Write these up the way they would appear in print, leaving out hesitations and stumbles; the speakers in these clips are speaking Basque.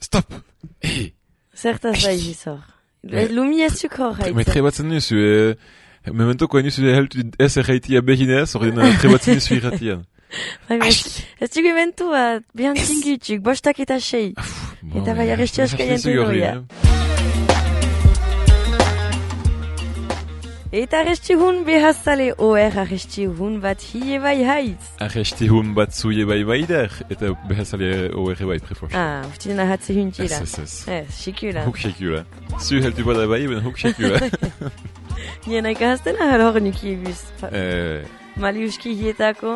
stop! Zertaz da izor. Lumi ez zukor haitza. Me trebatzen nuzu, mementoko nuzu heltu ez erraitia behinez, ordena trebatzen nuzu irratian. Ez dugu eventu bat, bihan zingitzuk, bostak eta sei. Eta bai arresti askaien tegoia. Eta arresti hun behazale oer arresti hun bat hie bai haitz. Arresti hun bat zuie bai baider, eta behazale oer bai prefos. Uftinen ahatze hun tira. Sikula. Huk sikula. Zu heltu bada bai, ben huk sikula. Nien aika hasten ahal hor nuki eguz. Maliuski hietako.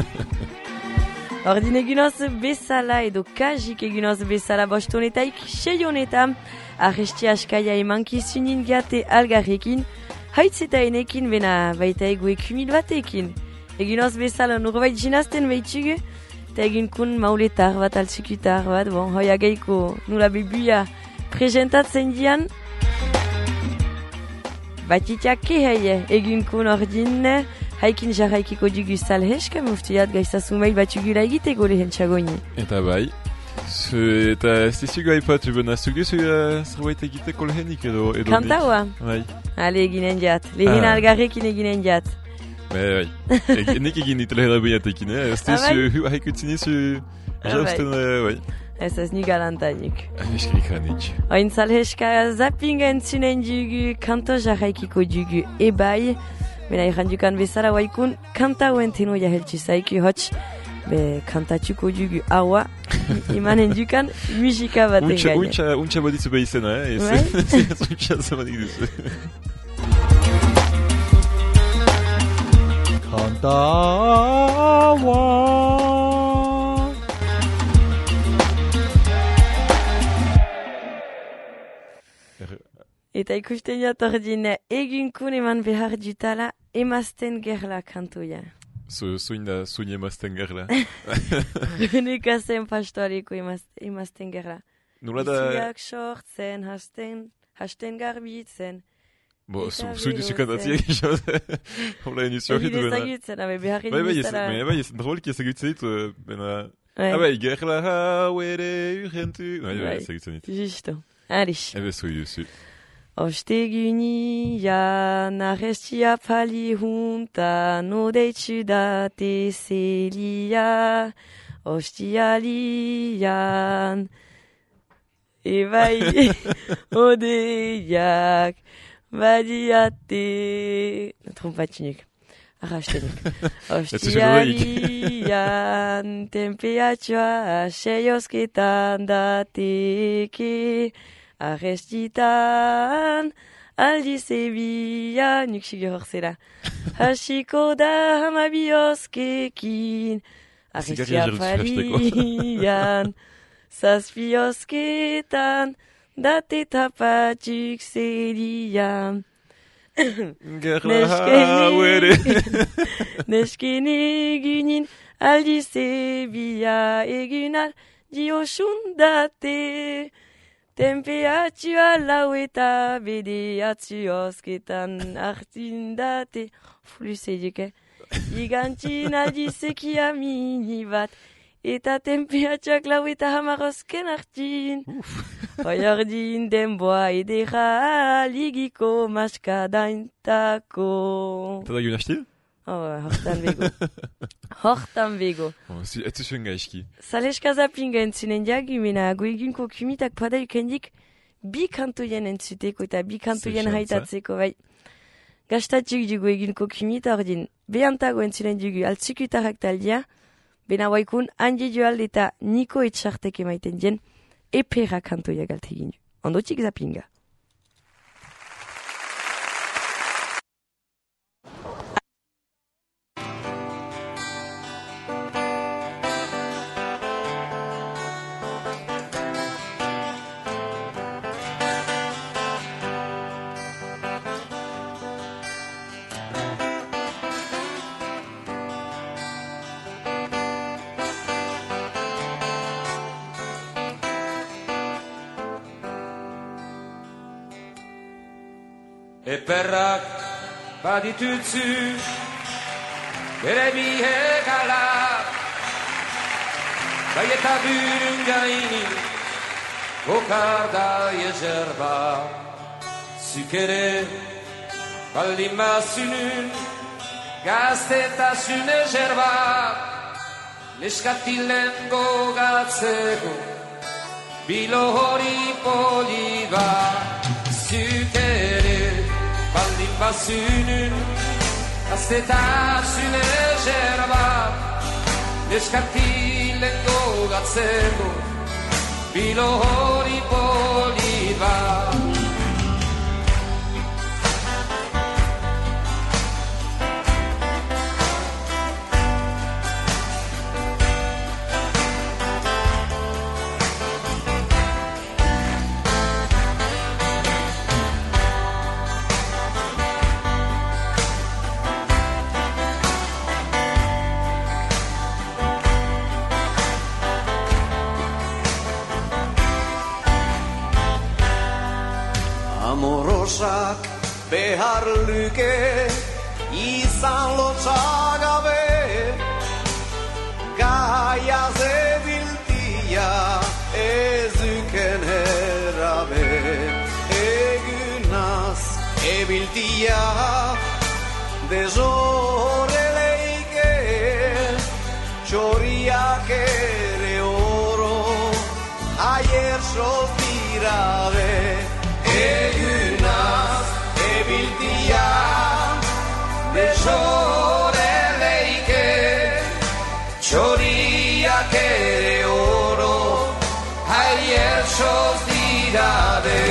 Ordin egunoz bezala edo kajik egunoz bezala bostonetaik seionetan arresti askaia emankizunin gate algarrekin haitz eta enekin bena baita egu ekumil batekin. Egunoz bezala norbait jinazten behitsugu eta egunkun mauletar bat altsikutar bat hoia geiko nula bebuia presentatzen dian batitiak keheie egunkun ordin haikin jarraikiko dugu salheska muftiat gaiztasumai batugula egiteko lehen txagoni. Eta bai. Eta ez dizugu haipatu bena zugu zerbait egiteko lehenik edo kantaua? Bai. Ale eginen jat. Lehen algarrekin eginen jat. Bai. Nik egin ditu lehen albiatekin, ez dizu haikutzen izu jausten, bai. Ez ni galantanik. Eskrik hanik. Oin salheska zappinga entzunen dugu kanto jarraikiko dugu ebai. Bena irandukan bezala waikun kanta hoen tenoia heltsu zaiku hotx be kantatxuko dugu haua imanen dukan musika baten gaine. Untxa baditzu behizena, untxa zamanik duzu. Kanta haua. Eta ikusten jatordin egunkun eman behar dutala emazten gerla kantoia. Zuin emazten gerla. Nekazen pastoareko emazten gerla. Nula da... Iziak sortzen, hasten garbitzen. Zuin duzu kantatziak izan. Hola enizio hit bena. Ezagutzen, behar egin Bai, drolki ezagutzen ditu. Bai, gerla hau ere urgentu. Bai, ezagutzen ditu. Justo. Arix. Ebe zui duzu. Ostegunian arrestia pali junta nodeitsu date zelia. Ostialian ebai odeiak badiate trompatinik. Arrastenik. Ostialian temperatua seiosketan dateke. Arrestitan aldi zebia nuksige horzela. Hasiko da hamabioskekin. Arrestia palian zazpiosketan date tapatuk zelian. Gerla hau ere. Nesken egunin aldi zebia egunal diosun date. Temperatua lau eta bederatzi osketan hartindate. Luze duke. Igantzin aldi zekia mini bat. Eta temperatuak lau eta hamar osken hartin. Oiordin denboa edera ligiko maskadaintako. Eta da gunastil? Hortan bego. Ez zuen gaizki. Saleska zapinga entzunen diagu, mena goegunko kumitak padaukendik bi kantoien entzuteko eta bi kantoien haitatzeko, bai. Gastatuk dugu egunko kumita ordin, behantago entzunen dugu altzukutarak taldia, bena waikun handi joal eta niko etxartek emaiten dien, epera kantoia galtegin du. Ondotik zapinga. Eperrak baditutzu bere bihegala bai eta burun gaini Bokarda jezerba Zuk ere baldin bazunun Gaztetasun ezerba Neskatilen gogatzeko Bilo hori poli bat Zuk ere baldin bazunun Gaztetasun ezerba Neskatilen gogatzeko Bilo hori poli bat Amorosak behar luke izan lotsagabe Gaia zebiltia ezuken erabe Egunaz ebiltia dezoreleike Txoriak ere oro aier sostirabe Egunaz ebiltia desoreleike Txoriak ere oro aier sostirabe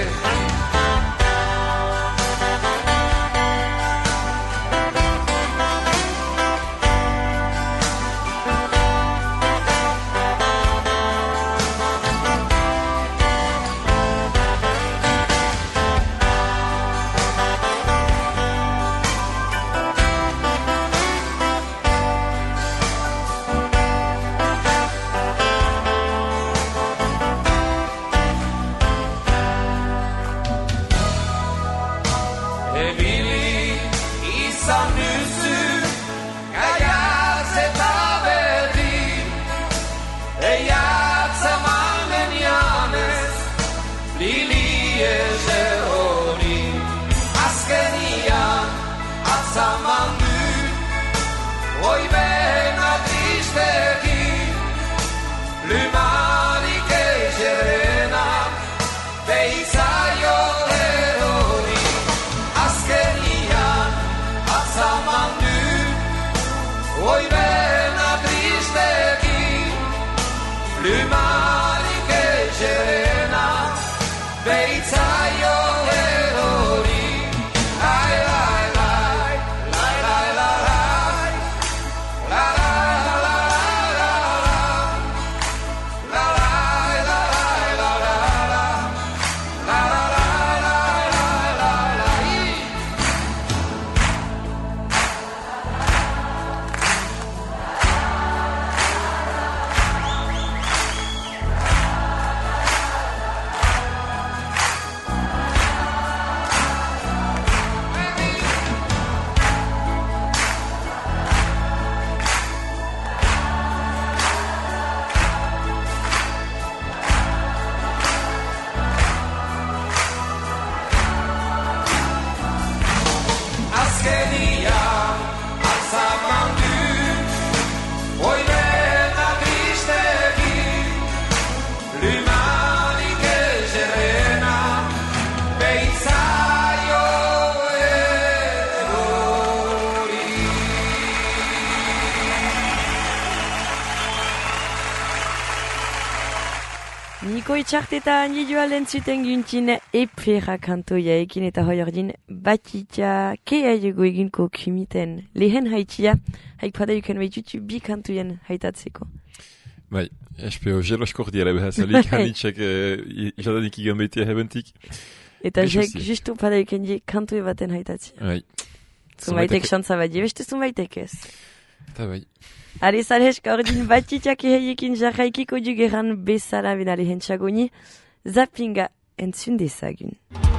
Niko itxarteta handi joalen zuten gintin epera kantoia ekin eta hoi ordin batitia kea jego eginko kumiten lehen haitia haik padauken behitutu bi kantoien haitatzeko. Bai, espeo jeloskordiara behazalik hanitxak jadanik igan behitea hebentik. Eta jek justu padauken die kantoe baten haitatzi. Bai. Zumaitek xantza badie, beste zumaitek ez. Eta bai. Ari zalheska ordin batitiak eheiekin jarraikiko dugeran bezala benale hentsagoni, Zappinga entzun dezagun.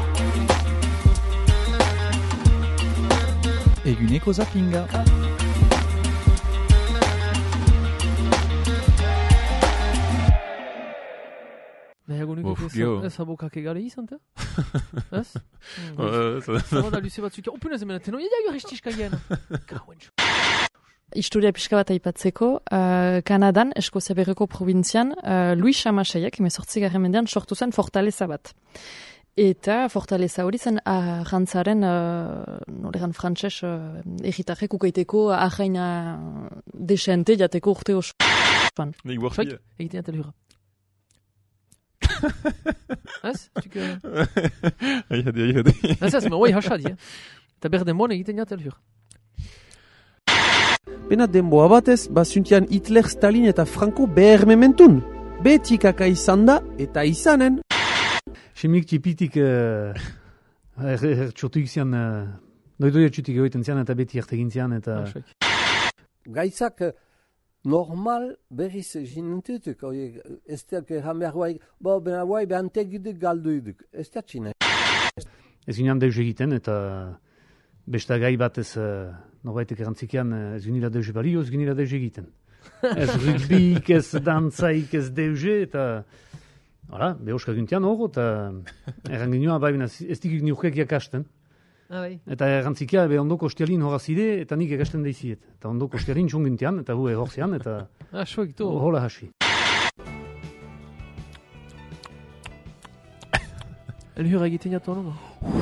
Eguneko Zappinga. Nahi agunik ez abokak egale izan, te? Ez? Zabada luze batzuk, opunez emena, teno idago restiska gena. Historia pixka bat aipatzeko, Kanadan, Eskozia Berriko provintzian, Louis Chamaseiak, 18. mendean, sortu zen fortaleza bat. Eta fortaleza hori zen arrantzaren, nolegan frantses, egitarrek ukaiteko ahaina desente jateko urte osoan. Nik borfia. Egiten atel hura. Ez? Aiade. Ez, ma hoi hasadi, eta berden mon egiten atel hura. Bena denboa batez, bazuntian Hitler, Stalin eta Franco behar mementun. Betikaka izan da eta izanen. Semik tipitik txotuik zian, doidoia txutik egoiten zian eta beti ertegin zian eta... Gaitzak normal berriz zinentutuk, ez teak erran behar guai, bena guai behantek guduk galdu iduk, ez teak txine. Ez ginean deus egiten eta besta gai batez norbaitek erantzikian ez ginila deus balio, ez ginila deus egiten. Ez rugbyik, ez dantzaik, ez deuze eta... Hala, behoska guntian hor, eta erran genioa, ez dikik niurkek jakasten. Eta errantzikia, ondoko ostialin horazide, eta nik ekasten daiziet. Eta ondoko ostialin txon guntian, eta hu horzean, eta hola hasi. Elhur egiten jatu honu?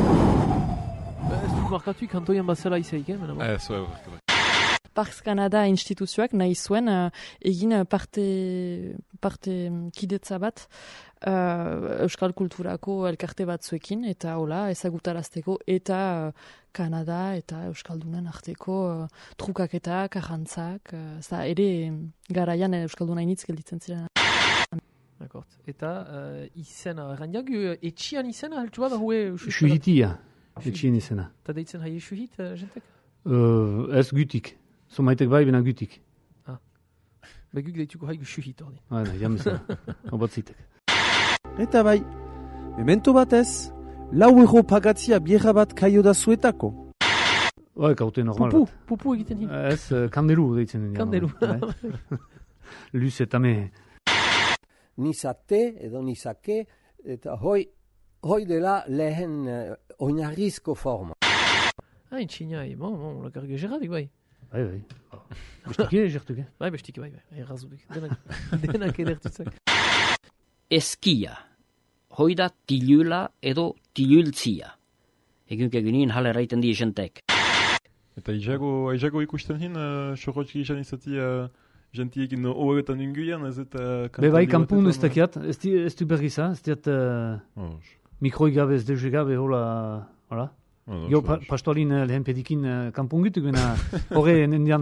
Ez duk markatu kantoian bazela izaik, Ez, Parks Canada instituzioak nahi zuen egin parte kidetza bat Euskal Kulturako elkarte batzuekin eta hola ezagutarazteko eta Kanada eta Euskaldunen arteko trukaketak, arrantzak, ere garaian Euskalduna initz gelditzen ziren. Eta izena, errandiak etxian izena heltu bat hue... Suhitia, etxien izena. Eta deitzen haie suhit, jentek? Ez gutik. Somaitek bai, bena gutik. Beguk deituko haigu suhit hori. Baina, jamezan, obatzitek. Eta bai, memento batez, 4 euro pagatzia bierra bat kaio da zuetako. Bai, kaute normal bat. Pupu egiten hin. Ez, kanderu deitzen. Kanderu. Luz eta me. Nizate edo nizake, eta hoi dela lehen oinarrizko forma. Txinai, lakarge gerradik bai. Bai. Bestike, gertuke. Bai, bestike, bai. Errazudik. Denak edertutzak. Eskia. Hoi da tilula edo tilultzia. Egunke gynien hale raiten di jentek. Eta izago ikusten hin, sorotxiki izan izati jentiekin horretan inguian, ez eta... Bai, kampun ez dakiat, ez du bergiza, ez diat mikroi gabe, ez deuze gabe, hola. Jo, pastoalin lehen pedikin kampun gitu, gena horre nendian...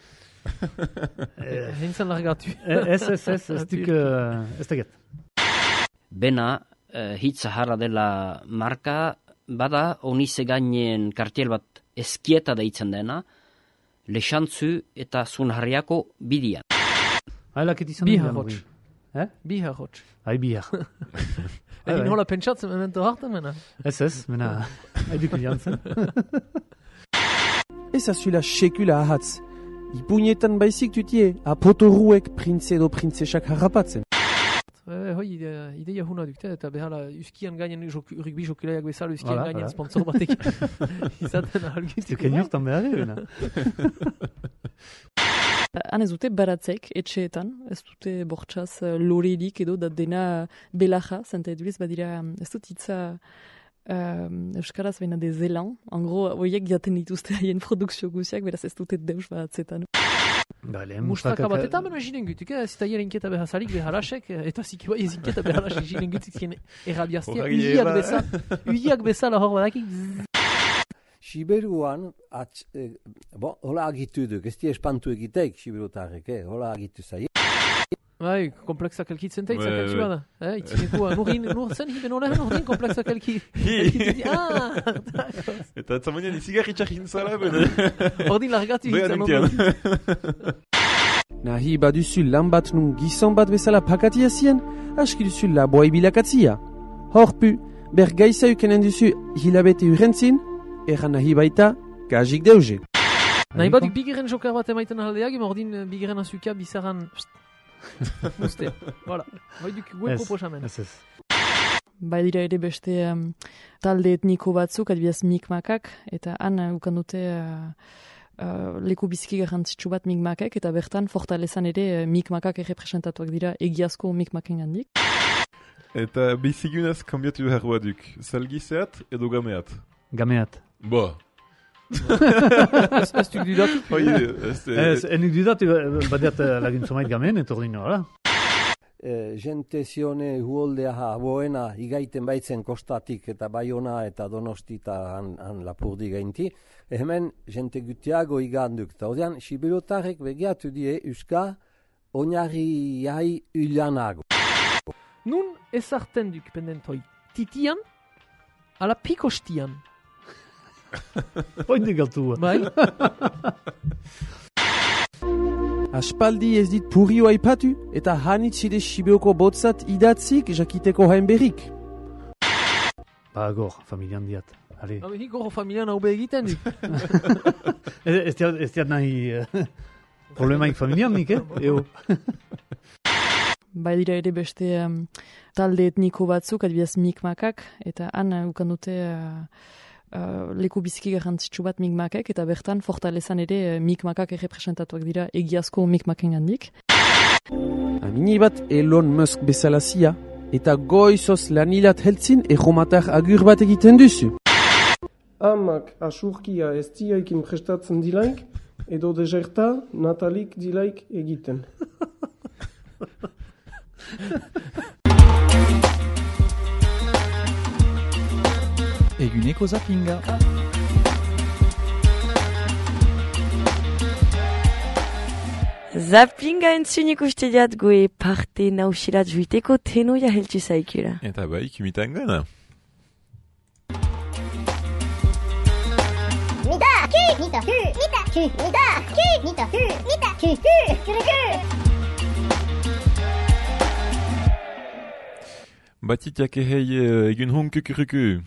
Hentzan largatu. Ez dakiat. Bena, hitza harra dela marka, bada onize gainen kartiel bat eskieta deitzen dena, lexantzu eta zunharriako bidian. Hailakit izan dira. Bihar hotz. Bihar. Egin hola pentsatzen memento hartan, mena? Ez, mena, haiduk jantzen. Ez azula sekula ahatz. Ipunetan baizik tutie, apotoruek printze edo printzesak harrapatzen. Hoi, ideia huna dukte, eta behala uskian gainen rugby jokulaiak bezala uskian gainen sponsor batek izaten ahalgiztik. Zuken jortan behar eguna. Han ez dute baratzek, etxeetan, ez dute bortxaz lorelik edo da dena belaja, zenta eduriz badira, ez dut hitza euskaraz baina de zelan, angro, horiek jaten dituzte haien produkzio guziak, beraz ez dute deus baratzetan. Mustaka bat, eta bena jinen gutik, ez eta hien inketa behazalik beharasek, eta ziki bai ez inketa beharasek jinen gutik zien errabiaztia, uiak bezala hor badakik. Siberuan, hola agitu duk, ez di espantu egiteik Siberutarrek, hola agitu zai. Bai, kompleksak elkitzen teitzak elki bada. Itzinekua, nur zen hiben olehan ordin kompleksak elki. Eta atzamanean izigarritxak hintzala, bene. Ordin largatu hintzala. Nahi baduzu lan bat nun gizon bat bezala pakatia zien, aski duzu laboa ibilakatzia. Horpu, ber gaisa ukenen duzu hilabete urentzin, erran nahi baita gajik deuze. Nahi baduk bigeren jokar bat emaiten aldeak, ordin bigeren azukia bizaran... Ustea, voilà. Hoiduk gue proposamen. Ez. Dira ere beste talde etniko batzuk, adibidez mikmakak, eta han ukan dute leku biziki garrantzitsu bat mikmakak, eta bertan fortalezan ere mikmakak errepresentatuak dira egiazko mikmaken gandik. Eta bizigunaz kambiatu behar baduk, salgizeat edo gameat? Gameat. Bo. Ez duk dudatu? Enik dudatu, badeat laguntzomait gamen, etordin nora. Jente zione huoldea boena igaiten baitzen kostatik eta Baiona eta Donosti eta han Lapurdi gainti. Hemen jente gutiago iganduk. Eta odean, sibirotarek begiatu die euska oinarri jai ulanago. Nun ezarten duk pendentoi. Titian, ala pikostian. Hoindik galtua. Bai? Aspaldi ez dit purrio aipatu eta hanitzide Sibioko botzat idatzik jakiteko hain berrik. Agor, familian diat. Ale. Hiko familian hau egiten duk. Ez diat nahi problemaik familian nik, Eo. Dira ere beste talde etniko batzuk, adibidez mikmakak, eta han ukan dute leku biziki garrantzitsu bat mikmakak, eta bertan fortalezan ere mikmakak errepresentatuak dira egiazko mikmaken gandik. Amini bat Elon Musk bezalazia, eta goizoz lanilat heltzin erromatar agur bat egiten duzu. Amak asurkia ez diaikin prestatzen dilaik, edo deserta Natalik dilaik egiten. Eguneko zappinga. Zappinga entzunik uste diat goe parte nausirat juiteko tenoia heltsu zaikura. Eta bai, kimitan gana. Nita, ki, nita, hu, nita, ki, nita, ki, nita, hu, nita, ki, hu, kuruku. Batitiak ehei egun hon kukuruku.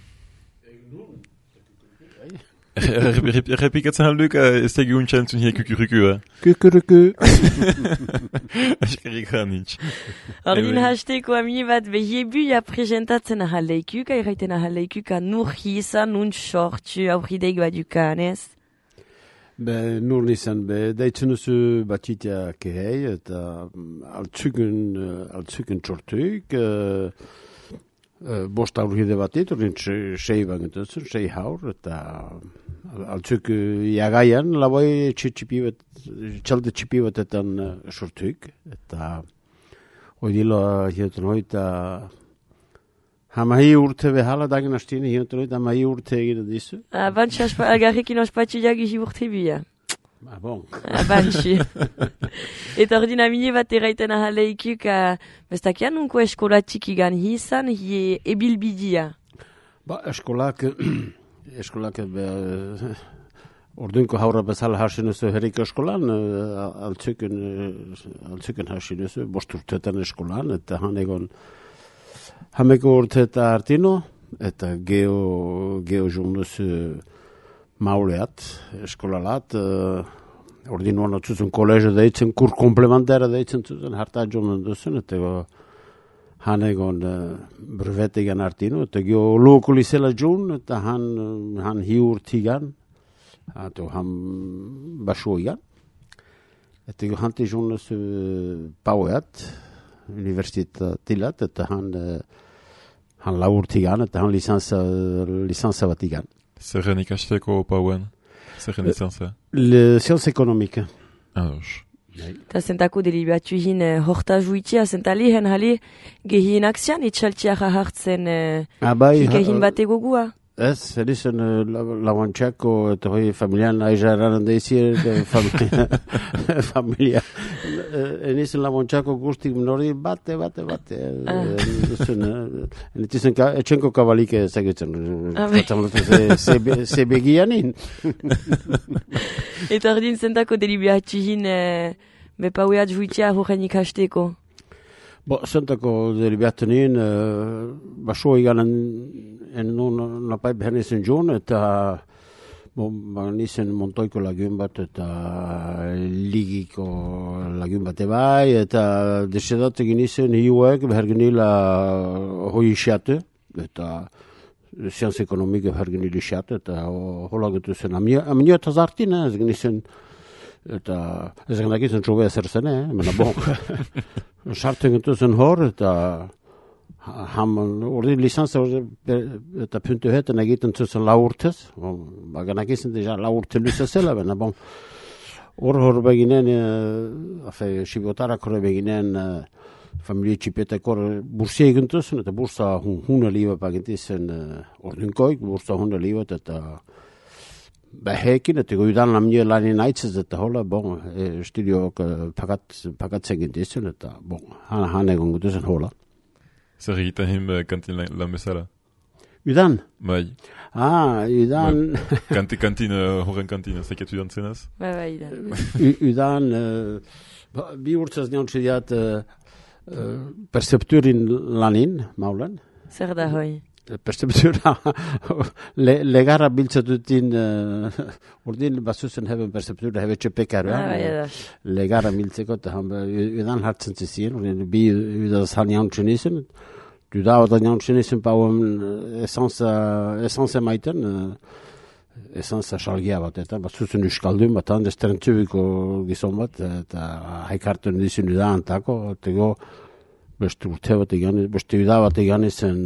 Repikatzen alduk ez da egun txantzun hier kukuruku, Kukuruku. Askerik hanitz. Ordin hasteko amini bat behiebuia presentatzen ahaleikuk, airaiten ahaleikuk nur hizan, nun sortu aurrideik badukanez. Nur nizan, daitzen duzu batitiak ehei, eta altzuken txortuik, bost aurride batit, ordin sei bangetuzen, sei haur, eta altzuk jagaian, labai txalde txipi batetan sortuik, eta oidilo hiotun hoi, eta hamahi urte behala dagen hastien hiotun hoi, hamahi urte egin dizu. Bantxe algarrekin ospatxu jagi urte bia. Bon. Bantxe. Eta ordin amine bat eraiten ahaleikuk, bestakian nunko eskola txikigan hizan, hie ebilbidia. Eskolak orduinko haura bezala hasin duzu herrik eskolan, altzuken hasin duzu, bost urteetan eskolan, eta hameko urte eta hartino, eta geho joan duzu mauleat, eskolalat, ordin nuan atzuzun kolezio deitzen, kur komplementara deitzen zuzen, harta joan duzen, eta hanegon brevetegan hartino, eta geho lokulisela joan, eta han hiurtigan, eta han basuoigan, eta geho hanti joan duzu paueat, universitatilat, eta han laurtigan, eta han lisansa batigan. Zerren ikasteko pauen? Zerren lisansa? Sciences économiques. Ados. Eta zentako delibatu egin horta juitia, zentali hen hali gehien akzian itxaltiak hartzen hikegin batego gua. Ez, elizen lauantxako eta hoi familian aizaran deizien familia. Enizen lauantxako guztik nori bate. Enitzen etxenko kabalik ezagutzen. Ze begianin. Eta ordin zentako delibatu egin bepaueat juitia horren ikasteko. Zentako delibatu nien, baso iganen nun napai behar izan joan, eta Nizen Montoiko lagun bat eta ligiko lagun bat bai, eta desedat egin izen hiuek behar genila hoi isiate, eta zianz ekonomik behar genila isiate, eta hola getu zen. Aminio eta zartin, ez egin izen, eta ez egin dakizun txobea zer zen, mena bon. Sartzen getu zen hor, eta ordin lisanza eta puntu heten egiten zuzen laurtez, bagan egiten deja laurte luze zela, bena bon. Hor beginen, sibotarak hor beginen, familie txipetek hor bursia egin zuzen, eta bursa hunde liba pagintizen ordinkoik, bursa hunde liba, eta behekin, eta goidan lamnio lanin aitzez, eta hola, bon, estudioak pagatzen gintizen, eta bon, han egon gutuzen hola. Zer egiten him kantin lan bezala? Udan? Bai. Udan... Horren kantina, zeket udan zenaz? Bai, udan. Udan, bi urtzaz neontxe diat percepturin lanin, maulen. Zer da hoi? Perceptura, legarra biltzatutin, urdin basuzen heben perceptura hebe txepekar, legarra biltzeko, eta udan hartzen zizien, bi udaz han jauntzen izen, Duda oda jauntzen izen pauen esanza maiten, esanza salgia bat, eta basuzen uskaldun bat, desterentubiko gizon bat, eta haikarten dizun duda antako, eta beste urte bat egan, beste uda bat egan izen,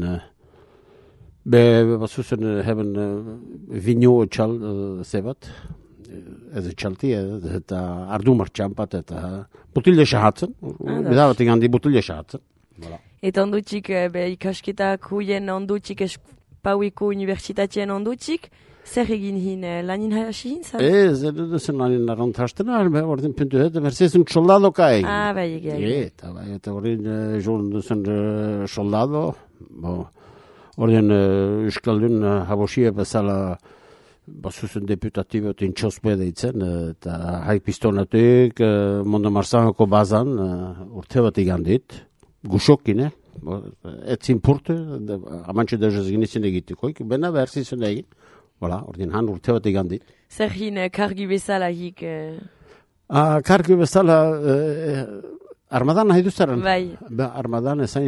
basuzen heben vinio txal zebat, ez txalti, eta ardu martxan bat, eta butilde xahatzen, uda bat egan di butilde xahatzen. Eta ondutxik, ikasketak huien ondutxik, Pauiko Unibertsitatien ondutxik, zer egin hin, lanin hasi hin zan? Ez duzen lanin arantazten, ordin puntu hete, berzezun soldado kai. Bai, eta ordin joan duzen soldado, ordin euskaldun habosia bezala basuzen deputatibo eta intxospe deitzen, eta haik pistonatuk, Mondo Marzanoko bazan, urte bat igandit, guxokin, etzin purte, amantxe dezaz ginitzen egitikoik, bena behar zizun egin, ordin han urte bat egin dit. Zer hin kargi bezala hik? Kargi bezala, armadan nahi duzaren? Bai. Armadan ezain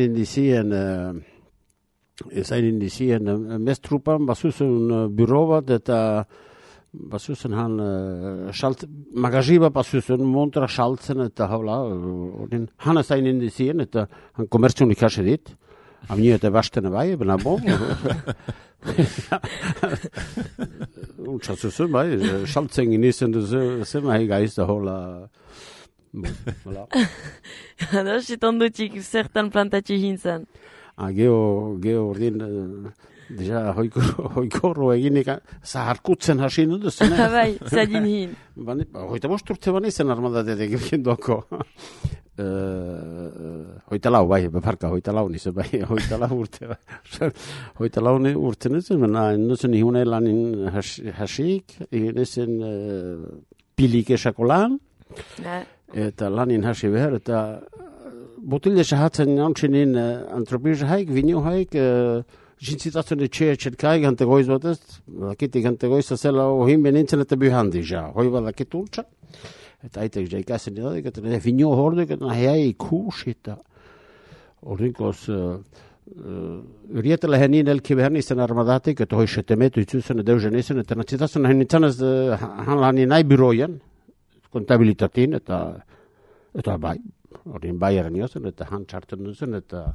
indizien, mestrupan basuzun biro bat, eta basuzen han magaziba basuzen montra saltzen eta haula han ezain indizien eta han komertzion ikase dit amnio eta bastene bai bena bon untxazuzen bai saltzen ginizen zen nahi gaiz da hola da ziton dutxik zertan plantatxe hintzen Geo ordin deja hoikorro eginik zaharkutzen hasi nuduzen. Bai, zadin hin. Hoita bost urte banizen armadatetek egin doko. Hoita lau, bai, beparka, hoita lau nizen, bai, hoita lau urte. Hoita lau urte nizen, nuzen ihune lanin hasik, egin nizen pilik esako lan, eta lanin hasi behar, eta botilde sahatzen jauntzinin antropizia haik, vinio haik, Zintzitatzen etxekai gante goiz bat ez, lakiti gante goiz zela ohin benintzen eta buhandi ja, hoi bat lakitu ultsa. Eta aitek ja ikasen edadik, eta finio hordek, eta nahiai ikus, eta horrinkoz urietela henin elki behar nizten armadatik, eta hoi setemetu itzuzen edeuzen izen, eta natzitatzen nahi nintzen ez han lani nahi biroien, kontabilitatin, eta bai, horrin bai eraniozen, eta han txarten duzen, eta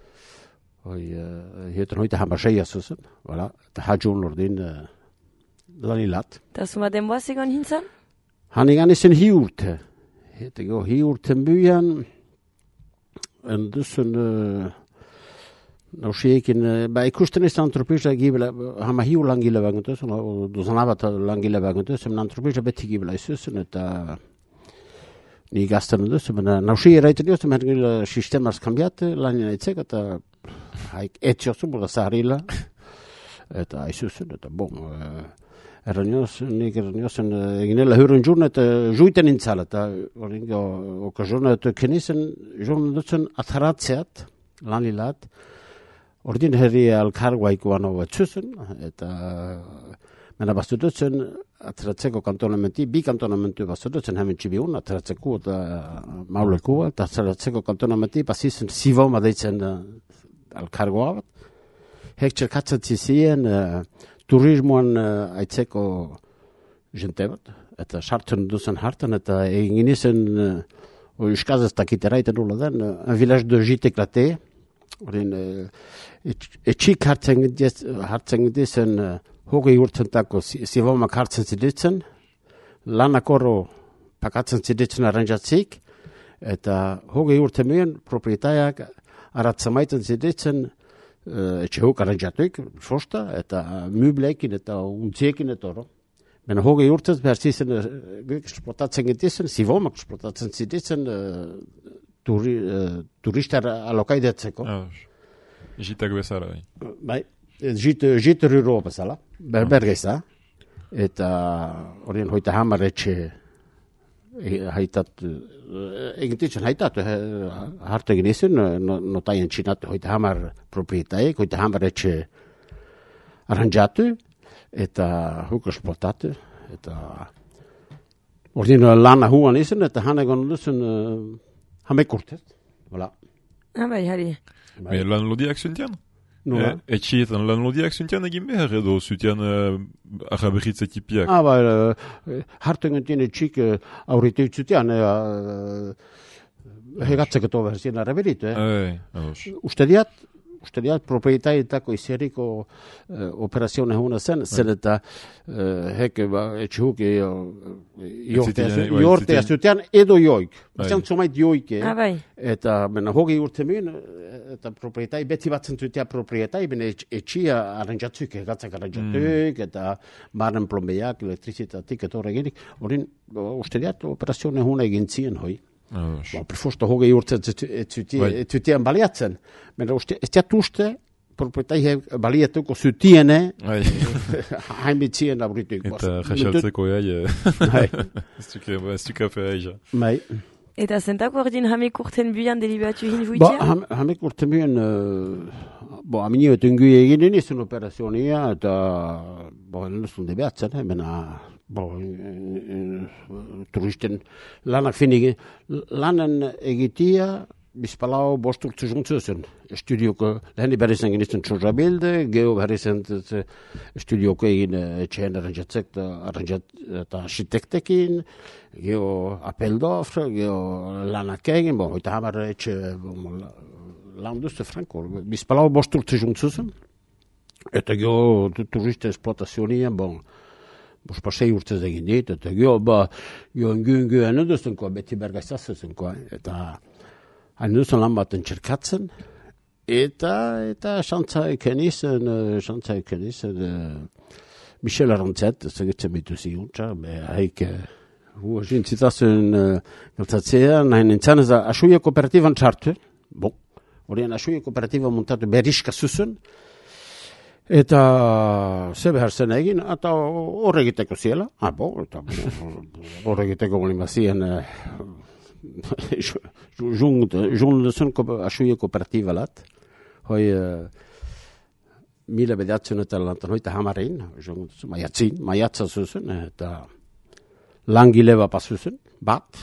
Hietan hoita hambaseia zuzen, eta hajun ordin lanilat. Eta zuma denboaz egon hintzan? Han egan izen hiurte. Hiurten buian, enduzen, nausiekin, ikusten izan antropisa gibela, hama hiu langile bagantuz, duzanabat langile bagantuz, antropisa beti gibela izuzen, eta ni gazten duz, nausie eraiten duz, sistemaz kambiate, lanina itzek, eta haik etxozu, bola zaharila, eta aizuzen, eta bon, nik erraniozen eginela hurren jurna, eta juiten intzala, eta horrengo okazjona, eta kenizen, jurna dutzen atharatzeat, lanilat, ordin herri alkarguaiko ano batzuzen, eta mena bastu dutzen, ateratzeko kantonamenti, bi kantonamentu bat zedutzen hemen txibiun, ateratzeko eta mauleko, eta ateratzeko kantonamenti, bazizen Sivoma deitzen alkargoa bat. Hek txerkatzen zizien turismoan aitzeko jente bat, eta sartzen duzen hartan, eta egin izen euskazaz takitera iten nula den, un village de gite éclaté, etxik hartzen dizen hogei urtentako Sivomak hartzen ziditzen, lanak oro pakatzen ziditzen arranjatzik, eta hogei urte mehen proprietaiak aratzamaiten ziditzen etxe hok arranjatuik, fosta, eta mubleikin eta untziekin eta oro. Ben hogei urtez behar zizen eksplotatzen gitizen, Sivomak eksplotatzen ziditzen turistar alokaidetzeko. Jitak bezala. Bai. Jite ruro bezala, bergeiza, eta horien hoita hamar etxe haitat, egintitzen haitat, hartu egin izan, notaien txinatu hoita hamar proprietaik, hoita hamar etxe arranjatu, eta huk esplotatu, eta horien lana huan izan, eta hana egon duzen hamek urtez, voilà. Bai, hari. Lan lodiak zuntian? Nola? Etxietan lan lodiak zuntian egin behar edo zutian araberritza tipiak? Hartu egin etxik aurritu zutian, hegatzek eto behar zien araberitu. Uste diat, proprietaietako izeriko operazioa hona zen eta heke etxihuk jortea zutian edo joik. Zian zomait joike. Eta hogei urte mien, eta proprietai beti batzen zutia proprietai, etxia arranjatzuk, hegatzak arranjatzuk, eta baren plombeiak, elektrizitatik, eta horregirik. Horin, uste diat, operazioa hona egin zien hoi. Prefosta hogei urte zutien baliatzen. Ez diat uste, proprietai baliatuko zutiene, hainbitzien aurrituik. Eta jasaltzeko ez dukafe aiza. Bai. Eta zentako ordin hamek urten buian deliberatu egin vuitia? Hamek urten buian, aminio eta ungu egin izan operazionia, eta nuzun debeatzen, turisten lanak finik. Lanen egitia, bizpalau bosturtzu juntzu zen. Estudioko, leheni berri zen genitzen txorra bilde, geho berri zen estudioko egin etxeen arranjatzek eta architektekin, geho apeldofra, geho lanak egin, hoita hamar etxe lan duzte franko. Bizpalau bosturtzu juntzu zen. Eta geho turiste esplotazionien, pasei urtez egin dit, eta geho engu duzenko, beti bergaizazuzenko, eta hain duzen lan baten txerkatzen, eta xantza eken izan, Michel Arantzet, zegitzen bitu ziuntza, haik, jintzitazuen galtzatzean, hain nintzen ez da, asuia kooperatiban txartu, horien asuia kooperatiban montatu beriska zuzen, eta ze behar zen egin, eta horregiteko ziela, horregiteko bolin bazien, jun zen asuia kooperatiba lat, hoi mila bedatzen eta lantan hoita hamarein, maiatza zuzen, eta langileba pasuzen, bat,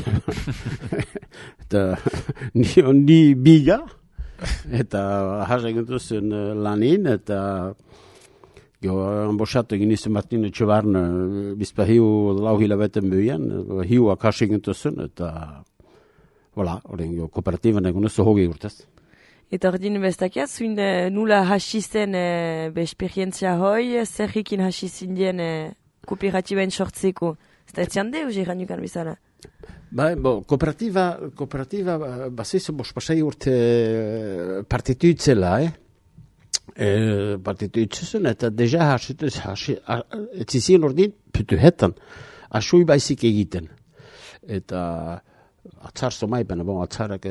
eta ni biga, eta hasegin duzen lanin, eta embosatu egin izan Martin Etxebarn bizpa hiu lau hilabeten buian, hiuak hasegin duzen, eta horren kooperatiban egun ez hogei urtez. Eta ordin bestakia, zuin nula hasi zen esperientzia hoi, zerrikin hasi zindien kooperatibaen sortzeko. Zta etzian deus eranukan bizala? Kooperatiba baziz, pasai urte partitu itzela, partitu itzuzen, eta deja etzizien ordin, putu hetan, asui baizik egiten. Eta atzar somaipen, atzarak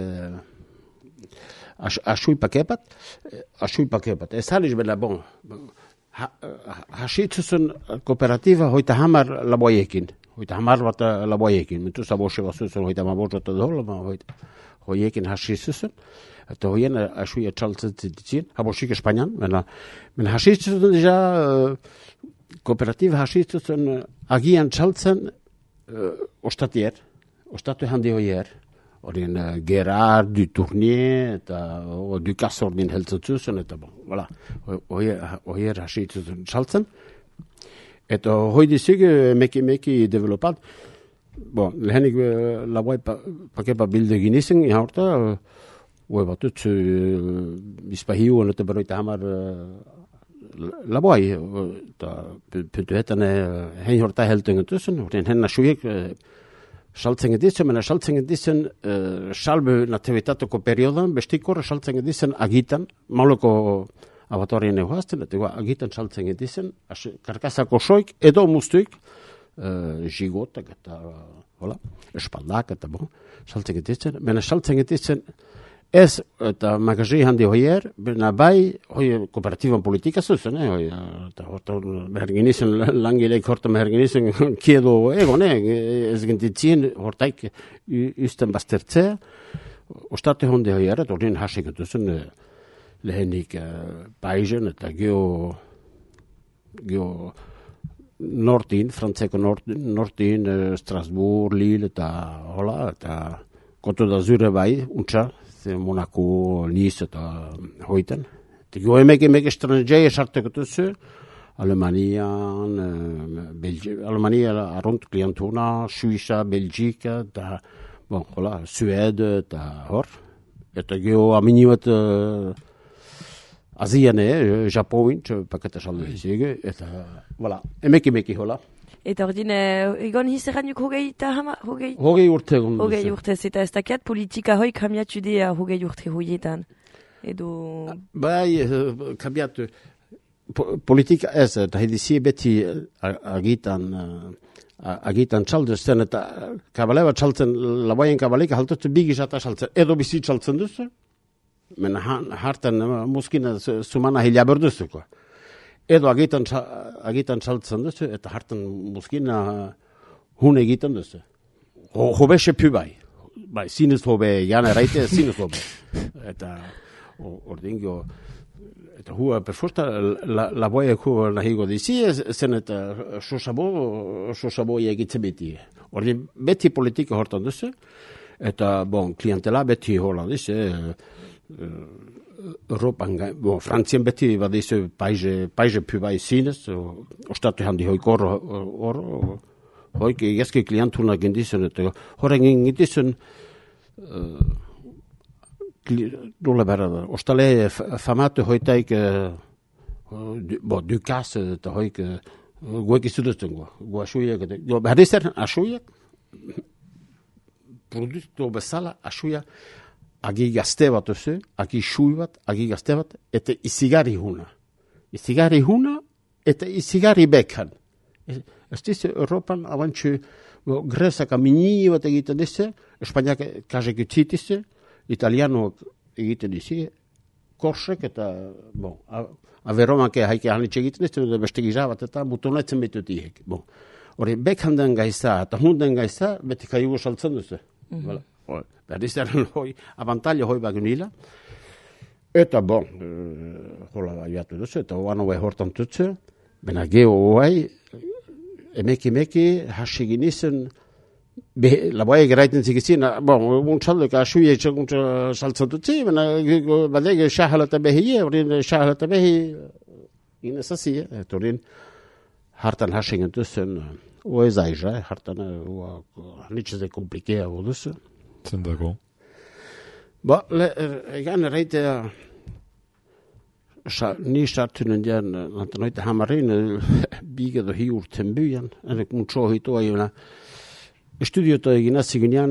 asui pakepat, ez haliz bela, hasitzuzen kooperatiba hoita hamar laboiekin. Hoita hamar bat laboiekin. Mentu zabose bazuzen hoita hamar bat dola, hoiekin hasitzuzen. Eta hoien asui atxaltzen zitzen, habosik Espainian. Men hasitzuzen dira kooperatiba hasitzen agian txaltzen ostatu handi hoier. Horien Gerard, du Tournier, eta du Cassordin heltzen zuzen, eta voilà, hoier hasitzen txaltzen. Eta hoi dizig meki developat. Lehenik laboai pakepa bilde ginizen, ihaurta, hoi batut izpahiu, eta beroita hamar laboai, eta puntu hetane hein horta helten getuzen, horien henna suiek, saltzen edizen, mena saltzen edizen salbe nativitatoko periodan, bestikor saltzen edizen agitan, mauloko abatorien egoazten, eta agitan saltzen edizen, karkasako soik, edo muztuik, jigotak eta espaldak eta saltzen edizen, mena saltzen edizen, ez eta magazi handi hoier, bena bai, hoi kooperatiban politika zuzen, eta behar ginizen langileik horta behar ginizen kiedo egon, ez gintitzien hortaik usten baztertzea, ostate hondi hoier, eta horien hasik duzen lehenik paizen eta geo nortin, frantzeko nortin, Strasbourg, Lille eta hola, eta Koto da Zure bai, untsa, Monaco, Nice eta hoiten. Gio emek estrangeia sarteko duzu, Alemania arront klientuna, Suïssa, Belgika, eta, Suede eta hor. Eta gio aminiuet Aziane, Japoin, paketa saldo izige, eta, emek hola. Eta ordin, egon hizeranuk hogei hogei? Hogei urte egon. Hogei urte, eta ez dakiat politika hoi kamiatu dea hogei urte hoietan. Edo... Bai, kamiatu. Politika ez, eta hedizie beti agitan txalduzten, eta kabaleba txaltzen, labaien kabaleika haltutzen bigizata txaltzen, edo bizi txaltzen duzu, mena hartan muskina sumana hilaber duzuko. Edo agitan txaltzen duzu, eta hartan muskina hun egiten duzu. Hobe sepu bai. Bai, zinez hobe, jana eraite, zinez hobe. Eta ordin gio, eta hua perforta, laboiak hua nahigo dizi, zen eta sosabo egitzen beti. Ordin beti politika hortan duzu, eta klientela beti hola dizi, Europan, Frantzien beti badizu paize pu bai zinez, ostatu handi hoik hoik egeski klientuna gendizun, eta horren gendizun dole berra da. Ostale famatu hoitaik Dukas eta hoik guek izuduzten gu asuiak, berrizer asuiak produktu bezala asuiak agi gazte bat oso, agi sui bat, agi gazte bat, eta izigari huna. Izigari huna, eta izigari bekan. Ez dize, Europan, abantxu, grezak amini bat egiten dize, Espainiak kazek utzitize, Italianoak egiten dize, korsek eta, averomanke haike hanitxe egiten dize, beste gizabat eta mutonetzen betutiek. Hori, bekan den gaiza, eta hunden gaiza, beti kaiugo saltzen duze. Berdizaren hoi, abantalia hoi bagunila. Eta hola baiatu duzu, eta oan hoi hortan tutzu. Bena geho hoi, emeki, hasi ginizen, laboai geraiten zikizien, untxalduk asuiek saltzen tutzi, bena badege shahalata behie, orin shahalata behi inesazie, eta orin hartan hasi gintuzen, hoi zaiza, hartan nitxeze komplikea duzu. Zendako? Egan erraite, ni sartu nendian, noite hamarin, biga do hi urten buian, enek muntxo hitoa jona. Estudiota eginazi ginean,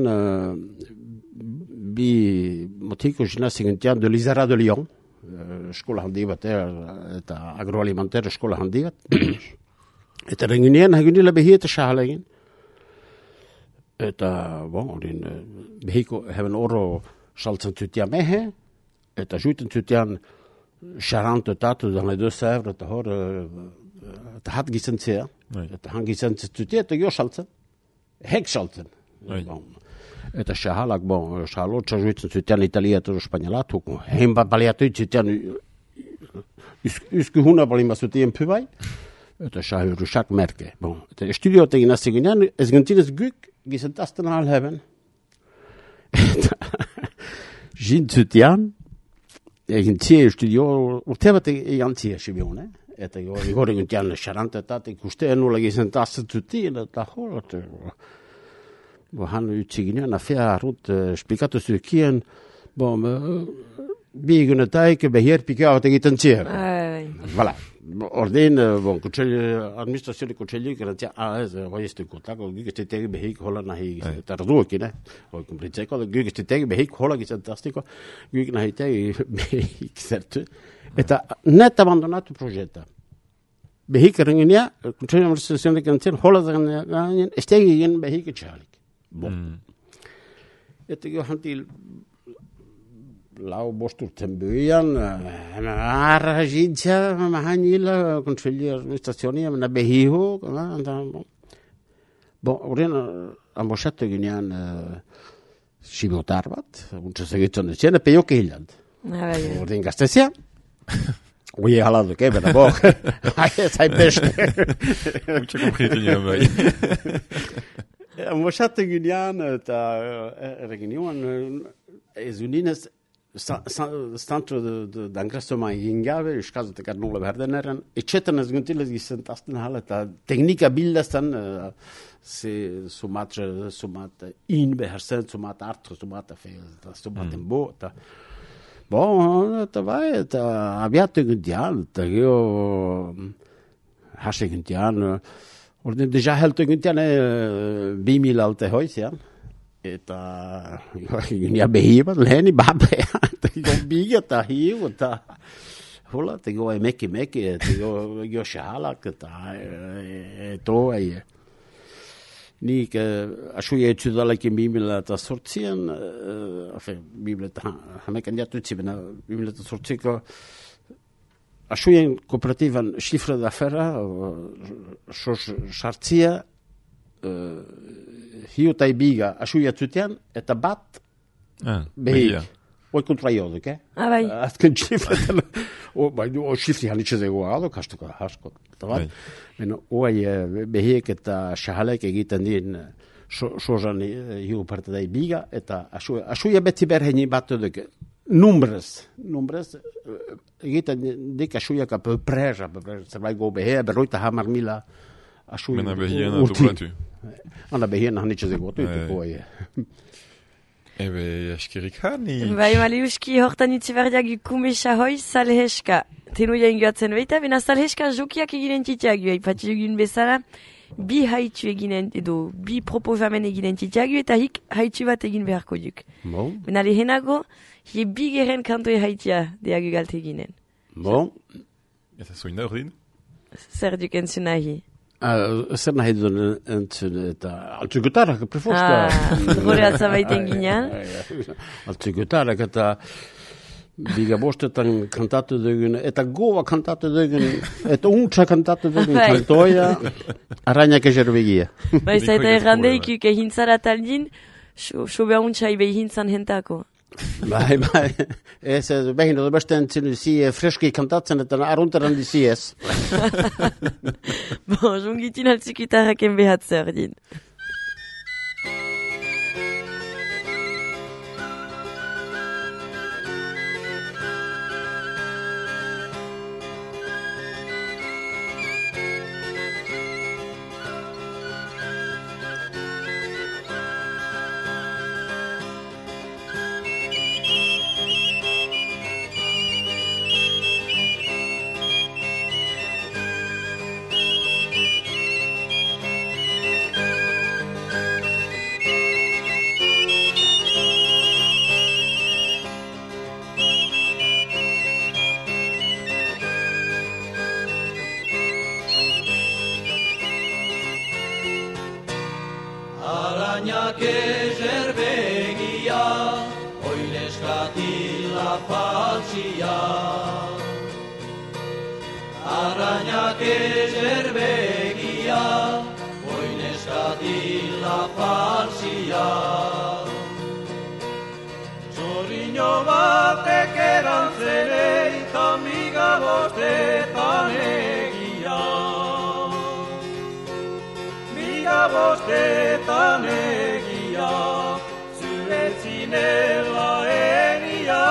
bi motiko ginazi ginean de l'Isara de Lyon, eskola handi bat, eta agroalimentaire eskola handi bat. Eta renginean, hagunila behi eta shahala egin. Eta, orin, behiko hebben oro saltzen tutian mehe, eta juiten tutian 40 tatu dan le 2 evre, eta hor, eta hat gizentzea, eta han gizentzea tutia, eta jo saltzen, hek saltzen. Eta shahalak, shahalotxa juiten tutian Italia eta Espanjolatu, hein baliatu tutian, usku huna balima zutien pubai, Eta Rusak merke. Bon, eta estudioat egin hasi ginean, ez gintinez guk gizentazten ahal heben. Eta jintzutian, egin zie estudio, urte bat egin zie Sibion, Eta igor egin tian xarantetat, ikuste nola gizentazten zutien, eta horat. Han utzi ginean, afea arrut, esplikatu zukien, bi egunetaik behier pikeavat egiten zier. Voilà. Ordin, administrazioari kutxelik, ez, hoi ez dukotako, guk ez ditegi behik hola nahi tarduekin, hoi kumplitzeko, guk ez ditegi behik hola gizentaztiko, guk nahi tegi behik zertu. Eta net abandonatu proiekta. Behik errenginea, kutxelik administrazioari kantzien, hola zanganien, ez tegi egin behik etxalik. Bon. Eta gio hantil, lau bosturten buian, arra jidja, mahanila, kontseli administrazioni, amena behiho, horien, ambosatu ginean Sibiotar bat, untsa segitzen etxen, peio kehiland. Horien gaztezia, oie haladu, bera bo, zai beste. Untsa komprietu nian bai. Ambosatu ginean, eta erreginioan, ez uninez, Stantro d'engressement egin gabe, euskazotekar nola berdeneren, etxetan ez guntilez gizentazten hala, eta teknika bildazten, sumat inbeherzen, sumat artro, sumat bo, eta eta bai, eta abiatu eguntian, eta geho hase eguntian, ordin deja heltu eguntian 2000 alte hoizian, eta gina behibat, leheni babea, eta biga eta hiu, eta hola, eta emeki, eta xahalak, eta eto, nik asuia etxudalekin 2008an, hamekan jatutzi, 2008ko, asuien kooperativan xifra d'afera, sartzia, hiutai biga asuiatzutean, eta bat behik. Oi kontraiodik, Bai. Azken xifretan. Xifri hanitxezego gado, kastuko hasko. Oi behik eta xahalek egiten din sozan hiu partedai biga, eta asuia beti berheni bat duk. Numbres, egiten dik asuiak preza, zerbait go behea, berroita 100.000 asuia. Mena behiena duplantu. Ana behiena hanitxezego gotu. Ebe, eskirik hani. Bai, maliuski hortan itziberdiak ikumesa hoi salheska. Tenuia ingoatzen baita, bena salheska jokiak eginen titiagu, ipatzi egin bezala, bi haitu eginen, edo bi proposamen eginen titiagu, eta hik haitu bat egin beharko duk. Bena lehenago, hi bi geren kantoe haitia deagu galte eginen. Eta zoina ordin? Zer duk entzun nahi. Zer nahi duen entzun, eta altzugutarak, prefosta. Gure atzabaiten ginean. Altzugutarak, eta biga bostetan kantatu dugun, eta goa kantatu dugun, eta untsa kantatu dugun kantoia, arrainak ejerbegia. Baiza eta errandeik uke hintzara taldin, sobea untsa ibe hintzan hentako. Bai, ez behin edo beste entzun freski kantatzen eta arrunteran diziez. Jungitin altzikitarraken behatzer din. Arrainak ejerbegia, oineskatila faltsia. Arrainak ejerbegia, oineskatila faltsia. Zorino batek erantzerei, tamiga bostetan egia. bostetan egia, zuetzinela enia.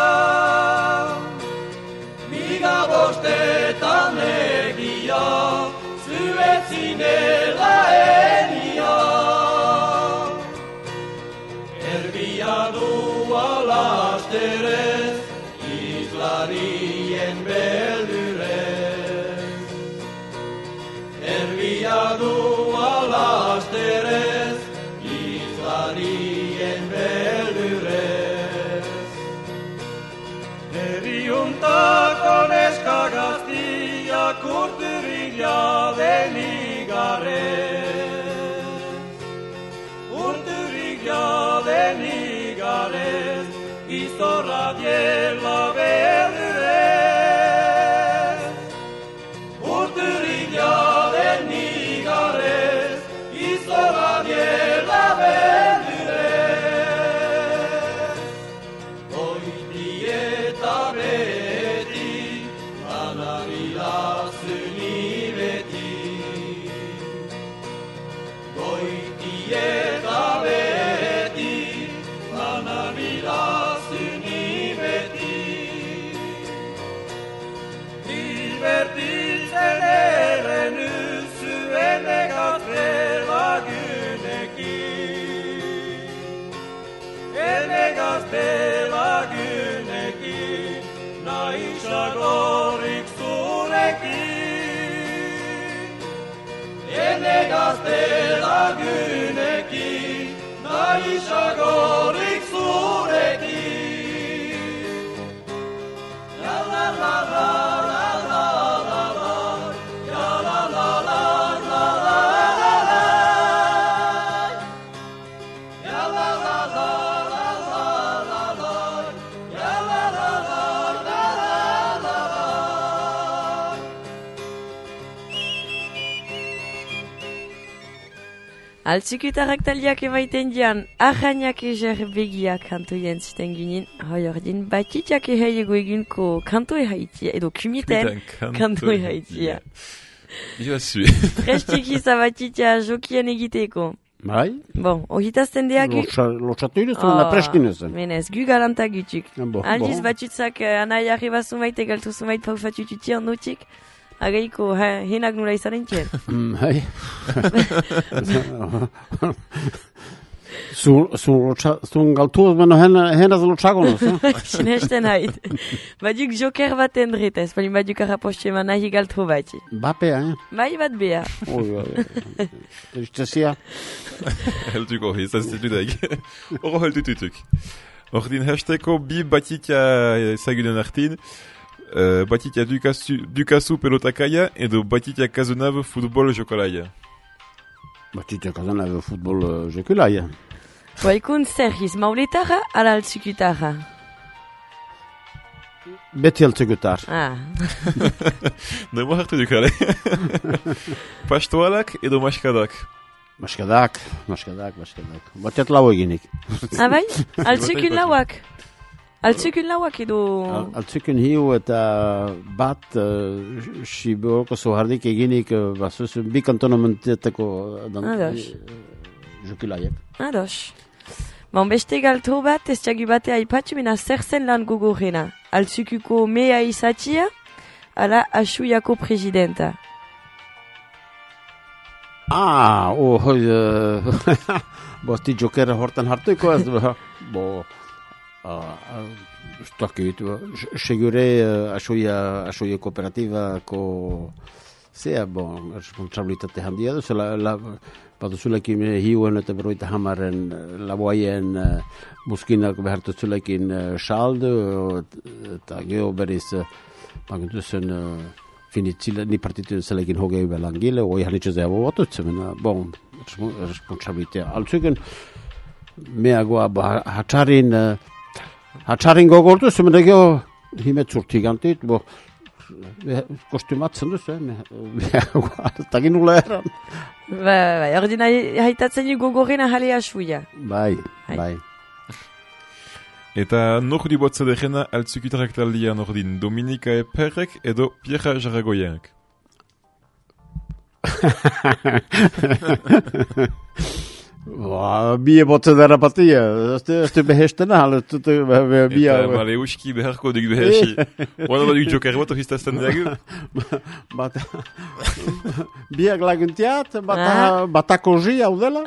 Miga bostetan egia, zuetzinela enia. Erbia dua lasterez, izlarien beldurez. Erbia dua lasterez, izlarien beldurez. Herriuntako neska gaztiak urturila denigarez. Urturila denigarez, izorra diela berdurez. Urturila denigarez, izorra diela berdurez. Goiti eta beti, anabila zuni beti. Goiti eta beti, anabila zuni beti. Divertitzen eren zuen egazte lagunekin. Enegazte lagunekin, nahisagorik zurekin. Enegazte lagunekin, nahisagorik zurekin. La la la la la la la la, ya la la la la la la la, ya la la la la la la la, ya la la la la la la la. Altzikutarrak taldeak emaiten dian, ahainak ezer begiak kantu jentziten ginen, hoi ordin, batitiak ehaiego egunko kantu ehaitia, edo kumiten kantu ehaitia. Je suis. Prestiki zabatitia jokien egiteko. Bai? Bon, ohitazten deak... Lotxatu inezen, preskin ezen. Menez, gu garanta gutuk. Bon, Aldiz batutzak anai arriba zumait egaltu zumait paufatututi notik. Agaiko, henak nula izanen tien. Hai. Zun galtu beno henaz lotxagonuz. Sinesten hait. Baduk joker bat endretez, balin baduk arraposte eman nahi galtu bati. Bapea, Bai bat bea. Istazia. Helduko, izan zitudak. Oro heldututuk. Ordin hasteko bi batitia ezagunen artin. Batitia Dukazu pelotakaia edo Batitia Kazunav futbol jokalaia. Batitia Kazunav futbol jokalaia. Baikun zergiz, mauletara ala altzukutara? Beti altzukutar. Nemo hartu dukale. Pastoalak edo maskadak? Maskadak. Batiat lau eginik. Bai? Altzukun lauak? Altzukun lauak edo... Altzukun hiu eta bat siboroko zohardik eginik bi kantonamentetako jokilaiek. Ados. Bon, beste galto bat, ez txagi batea aipatxu, mena zer zen lan gogorrena. Altzukuko mea izatia, ala asuiako presidenta. Bosti jokera hortan hartuko ez, Stakit, segure asuia kooperativako zea, responsabilitate handia duzela, baduzulekin hiuen eta berroita hamaren laboaien muskinak behartuzulekin saldu, eta geho berriz, bagentuzen finitzile, ni partitu zelekin hogei belangile, oi hanitxe zea botutzen, responsabilitea. Altzuken, meagoa hatxarin gogortu, zumene geho himetzurtik antit, kostumatzen duzu, meagoa, eta ginula eran. Bai, ordina haitatzen du gogorrena jale asuia. Bai. Eta nordi botza degena altzukitarak taldia nordin, Dominika Eperrek edo Pierra Jarragoiak? Bie botzen dara patia, ez du behesten ahal, bia... Eta male uski beharko duk behesi. Oan bat duk joker bat ofiztazten dugu? Biak laguntiat, batako zi hau dela.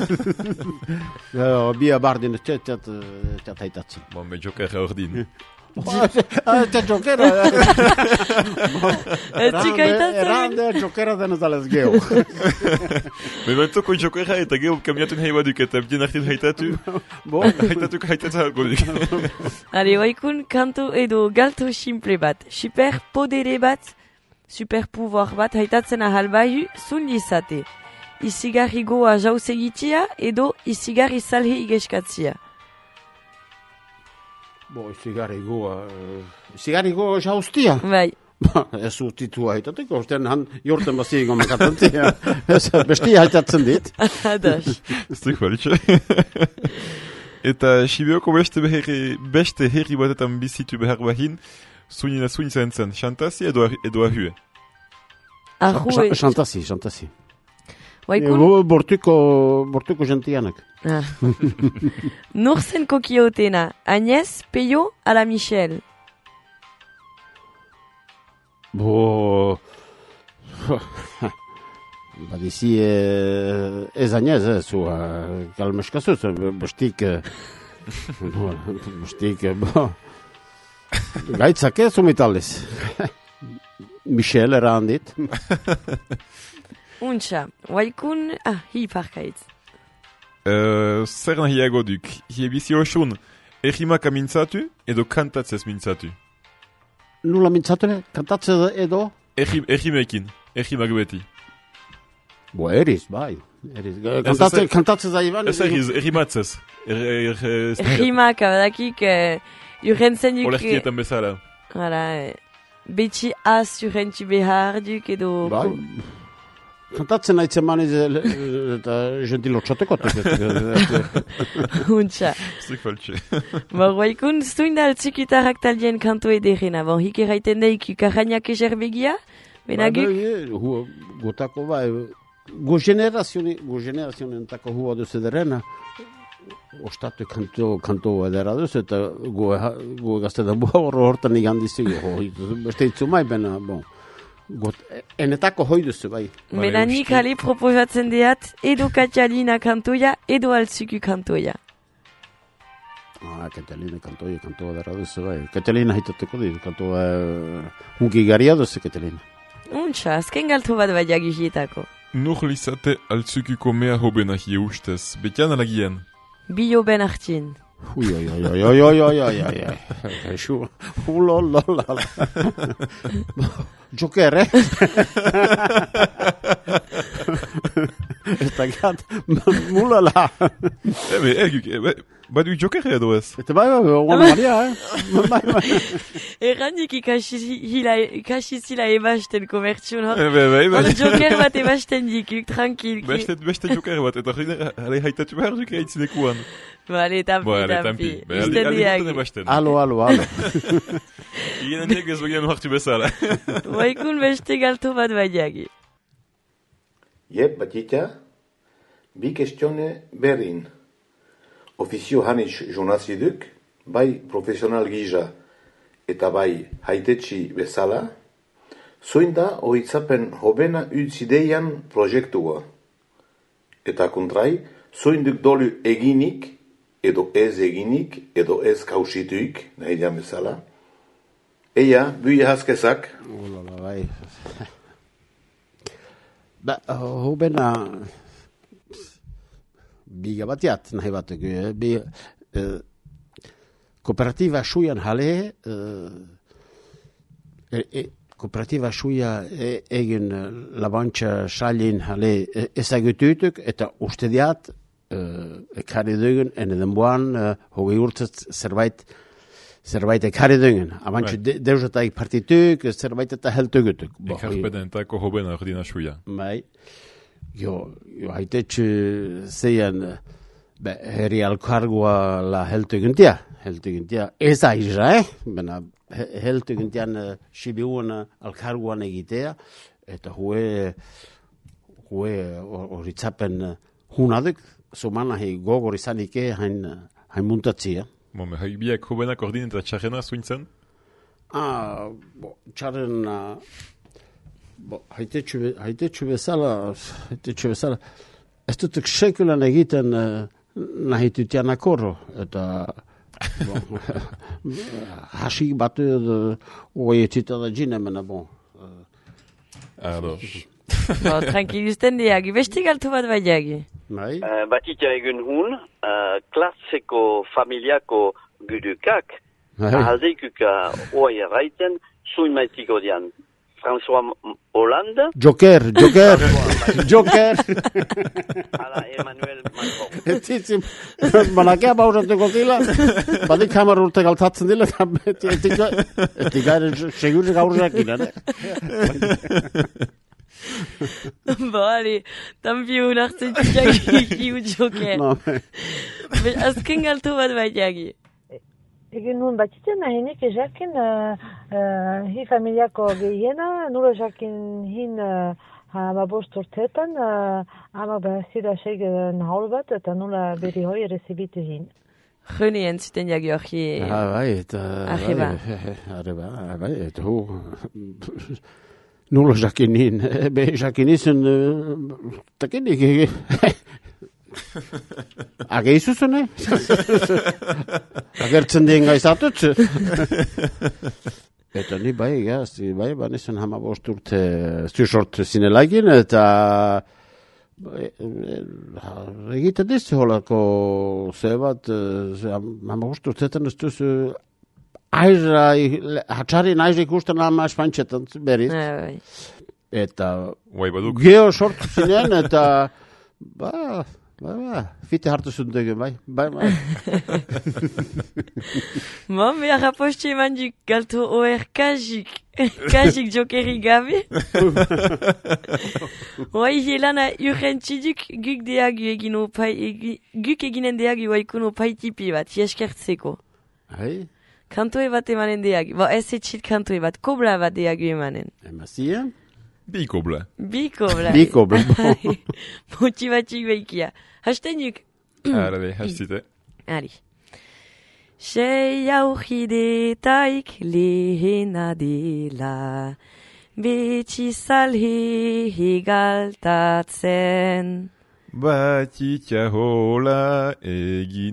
Bia bardin txat haitatzen. Bon, me joker ordin. Eta jokera. Ez txikaitatzen. Errande jokera denez alez geho. Mementoko jokera eta geho kamiatun hei baduk eta bien artin haitatu. Haitatu halko duk. Ale, waikun kantu edo galto simple bat. Super podere bat, super pouvoir bat haitatzen ahal bahu zun izate. Izigarri goa jauz egitia edo izigarri salhe igeskatzia. Izigarri goa jauztia. Bai. Ez utitu haitateko, ostean han jorten bazien gomekatantzia. Besti haitatzen dit. Adas. Ez duk balitxe. Eta Sibioko beste herri batetan bizitu behar bahin, zuin zen zen, Xantasi edo ahue? Ahue. Xantasi. Bortuko gentianak. Nurzen kokiotena, Agnès, Peyo, ala Michel. Badizi ez Agnès, zu kalmeskazuz, bestik, gaitzak ez umitaliz. Michel erandit. Untxa, waikun, hi parkaitz. Zer nahiago duk, hi bizi osun, errimak mintzatu edo kantatzez mintzatu? Nula mintzatu, kantatzez edo? Errimekin, errimak beti. Eriz, bai. Kantatzez aiban? Ez errimatzez. Errimak, abadakik, jurentzen duk... Olerkietan bezala. Betxi az jurentzi behar duk edo... Bai. Kantatzen haitzen maniz eta gentilotxateko. Untxa. Zuk faltxe. Waikun, zuin da altzikitarrak talien kanto ederena. Hik erraiten daik karrainak eserbegia? Benaguk? Gotako bai. Go generazionen tako hua duz ederena. Ostatu kanto edera duz eta go gaztetan bua horretan igandizik. Beste itzu mai bena, bon. Enetako hoi duzu, bai. Menanik hale proposatzen deat, edo Katalina kantoia, edo altzuku kantoia. Katalina kantoa dara duzu, bai. Katalina haitateko dit, kantoa hunki garia duzu, Katalina. Untxa, azken galtu bat bai agizietako. Nur lizate altzukuko mea hobena hie ustez, betian alagien? Bio ben hartin. Joker, Eta gat, mulala. Badu joker edo ez? Eta bai, ona maria, Errandik ikasizila ebasten komertzion hor. Bai. Joker bat ebasten dikuk, tranquil. Beste joker bat, eta hale haitatu behar duk haitzinekuan. Bale, tampi. Alo. Igen handiak ez bagian hartu bezala. Waikun beste galto bat baiagi. Batita, bi kestione berin. Ofizio hanis jonaziduk, bai profesional gisa eta bai haitetsi bezala, zoin da oitzapen hobena utzideian proiektua. Eta kontrai, zoin duk dolu eginik, edo ez kausituik, nahi dian bezala. Eia, buia haskezak. Bai. Hobena... Biga batiat, nahi batek. Kooperatiba suian hale, kooperatiba suia egin labantxa salin hale ezagututuk, eta uste diat, ekarri dugun, ene denboan, hogei urtzat zerbait ekarri dugun. Abantxu deusatak partituk, zerbait eta heltugutuk. Ekarpeden tako hobena ordina suia. Bai. Jo haitetxe zeian herri alkargoa la heltuguntia. Ez aiza, Bena heltuguntian sibiuan alkargoan egitea, eta hue horitzapen hunaduk, zumana gogor izanike hain muntatzia. Me biak hobenak ordin eta txarrena zuintzen? Txarren... Haitetxu bezala, ez dutuk sekulan egiten nahitutian akorro, eta hasik batu edo oietzita da jinemena, Tranquilisten diagi, besti galtu bat bai diagi. Batitia egun hun, klaseko familiako gudukak, ahaldeikuka oai erraiten, zuin maitiko dian. François Hollande. Joker. Ala Emmanuel Macron. Etzizim, manakea bauratuko dila, badik hamar urte galtatzen dila, etik gaire segurri gaurrak ilan, Bale, tanpi unartzen txaki Joker. Azken galtu bat bai diagi. Egin nun batzitzen nahinik ezakin hi familiako gehiena, nula ezakin hin hamabost urteetan, ama behazira seik nahol bat, eta nula beri hoi rezibitu hin. Joni entzuten jagi hori Arreba, eta hu... Nula ezakin hin, ezakin izan... Takenik... Ageizuzune? Agertzen dien gaizatutzu. Eta ni bai banizan hamabost urte zuzort zinelagin, eta egiten dizu holako zebat, hamabost urteetan ez duzu hatxarin aizra ikusten ama espantxetan beriz. Eta geho sortu zinen, eta fite hartu zundegen, bai. Mam, raposte mandik galtu oer kajik jokeri gabe. Oai helana urrentziduk guk deagu guk eginen deagu waikuno paitipi bat, eskertzeko. Kantoe bat emanen deagu, ez etxit kantoe bat, kobla bat deagu emanen. Emazia? Bikobla. Motivatik behikia. Hastenuk. Hastite. Ari. Sei aurridetaik lehena dela, betxi salhe hegaltatzen. Batitia hola egin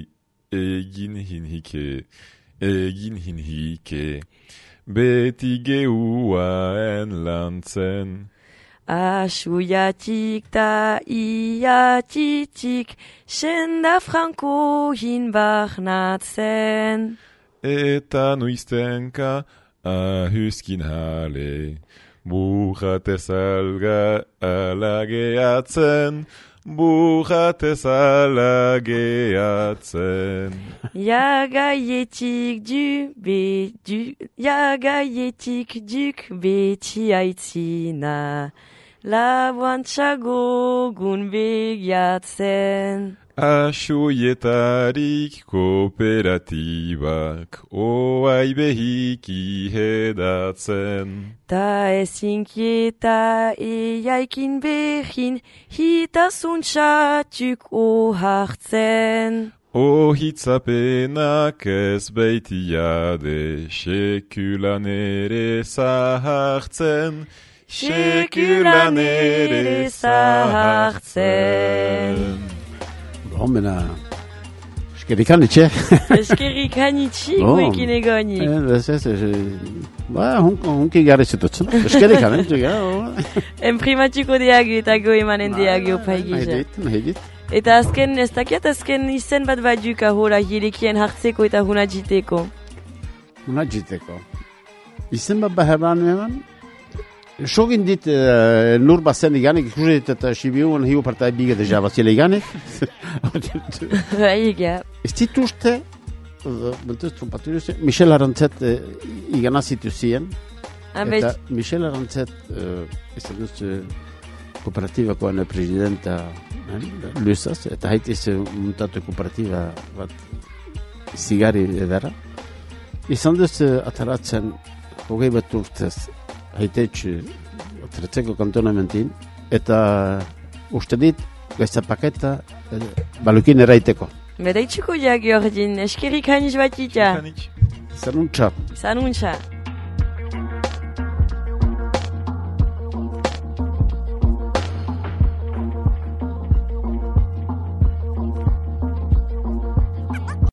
hinhike. Beti geuaen lantzen. Asuiatik ta iatitik, senda franko hin barnatzen. Eta nuiztenka ahuskin hale, burratez alga alageatzen. Jagaietik duk beti aitzina, labuantxago gun begiatzen. Asuietarik kooperatibak oai behiki hedatzen. Ta ezinkieta eiaikin behin hitasuntxatuk ohartzen. Ohitzapenak ez beitiade sekulan ere zahartzen. Sekulan ere zahartzen. Mena, eskerrikan itxe. Eskerrikan itxe, guekin egonik. Hunki gari zitutzen. Eskerrikan, Enprimatuko diagu eta go emanen diagu paigisa. Nahidit. Eta azken, ez dakiat azken izen bat baduka hora hirekien hartzeko eta hunajiteko. Hunajiteko. Izen bat baheran eman? Sogin dit nur bazen iganik, ikusit eta Sibiuan hiu partai biga deja bazile iganik. Baiga. Ez dituzte, Michel Arantzet iganazitu ziren. Eta Michel Arantzet, izan duztu kooperatibakoan presidenta Luzaz, eta haitiz muntatu kooperatiba bat zigari edera. Izan duztu ataratzen hogei bat urtez, haitetxu ataratzeko kantonamentin, eta uste dit, gaizta paketa, balukin eraiteko. Bedaitzuko ja, Georgin, eskerik hainiz batita. Zanuntza. Zanuntza.